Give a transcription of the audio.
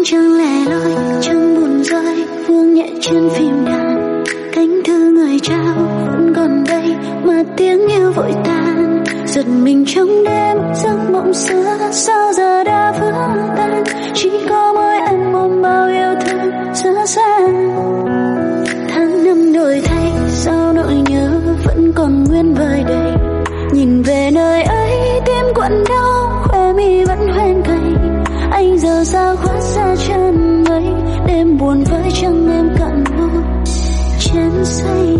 trăng lẻ loi trăng buồn rơi vương nhẹ trên phim đàn, cánh thư người trao vẫn còn đây mà tiếng yêu vội tan. Giật mình trong đêm giấc mộng xưa sao giờ đã vỡ tan, chỉ có mỗi anh ôm bao yêu thương dở dang. Tháng năm đổi thay sao nỗi nhớ vẫn còn nguyên vơi đầy, nhìn về nơi ấy tim quặn đau khóe mi vẫn hoen cay. Anh giờ sao khoác ra chân mây đêm buồn với trăng em cạn môi trên giấy